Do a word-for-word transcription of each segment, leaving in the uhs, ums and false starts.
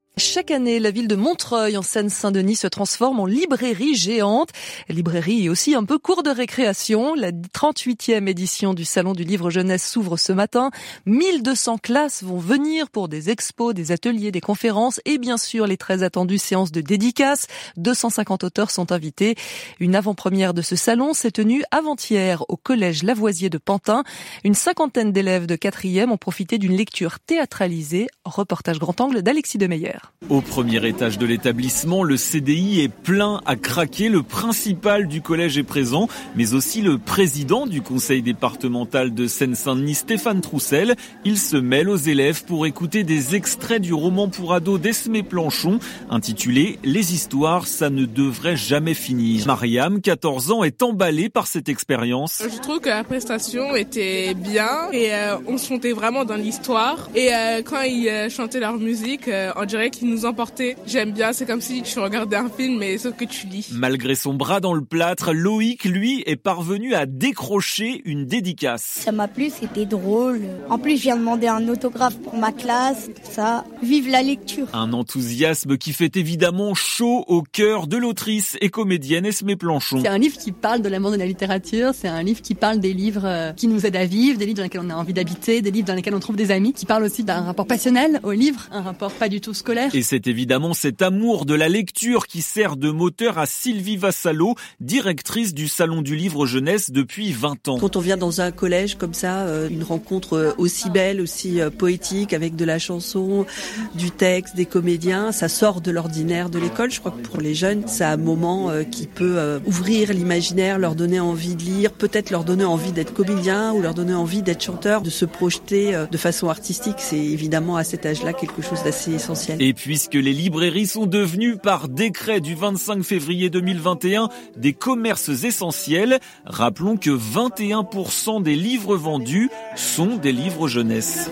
Chaque année, la ville de Montreuil, en Seine-Saint-Denis, se transforme en librairie géante. Librairie et aussi un peu cours de récréation. La trente-huitième édition du Salon du Livre Jeunesse s'ouvre ce matin. mille deux cents classes vont venir pour des expos, des ateliers, des conférences et bien sûr les très attendues séances de dédicaces. deux cent cinquante auteurs sont invités. Une avant-première de ce salon s'est tenue avant-hier au collège Lavoisier de Pantin. Une cinquantaine d'élèves de quatrième ont profité d'une lecture théâtralisée. Reportage grand angle d'Alexis Demeyer. Au premier étage de l'établissement, le C D I est plein à craquer. Le principal du collège est présent, mais aussi le président du conseil départemental de Seine-Saint-Denis, Stéphane Troussel. Il se mêle aux élèves pour écouter des extraits du roman pour ados d'Esmé Planchon, intitulé « Les histoires, ça ne devrait jamais finir ». Mariam, quatorze ans, est emballée par cette expérience. Je trouve que la prestation était bien et euh, on se sentait vraiment dans l'histoire. Et euh, quand ils euh, chantaient leur musique, euh, on dirait qu'ils nous emportaient. J'aime bien, c'est comme si tu regardais un film, mais sauf que tu lis. Malgré son bras dans le plâtre, Loïc, lui, est parvenu à décrocher une dédicace. Ça m'a plu, c'était drôle. En plus, je viens demander un autographe pour ma classe, tout ça. Vive la lecture. Un enthousiasme qui fait évidemment chaud au cœur de l'autrice et comédienne Esmé Planchon. C'est un livre qui parle de l'amour de la littérature, c'est un livre qui parle des livres qui nous aident à vivre, des livres dans lesquels on a envie d'habiter, des livres dans lesquels on trouve des amis, qui parle aussi d'un rapport passionnel au livre, un rapport pas du tout scolaire. Et c'est évidemment cet amour de la lecture qui sert de moteur à Sylvie Vassallo, directrice du Salon du Livre Jeunesse depuis vingt ans. Quand on vient dans un collège comme ça, une rencontre aussi belle, aussi poétique, avec de la chanson, du texte, des comédiens, ça sort de l'ordinaire de l'école. Je crois que pour les jeunes, c'est un moment qui peut ouvrir l'imaginaire, leur donner envie de lire, peut-être leur donner envie d'être comédien ou leur donner envie d'être chanteur, de se projeter de façon artistique. C'est évidemment à cet âge-là quelque chose d'assez essentiel. Et puisque les librairies sont devenues par décret du vingt-cinq février deux mille vingt et un des commerces essentiels, rappelons que vingt et un pour cent des livres vendus sont des livres jeunesse.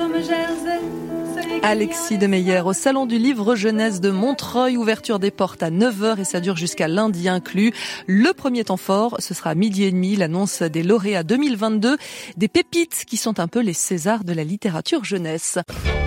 Alexis Demeyer au Salon du Livre Jeunesse de Montreuil, ouverture des portes à neuf heures et ça dure jusqu'à lundi inclus. Le premier temps fort, ce sera à midi et demi, l'annonce des lauréats deux mille vingt-deux, des pépites qui sont un peu les Césars de la littérature jeunesse.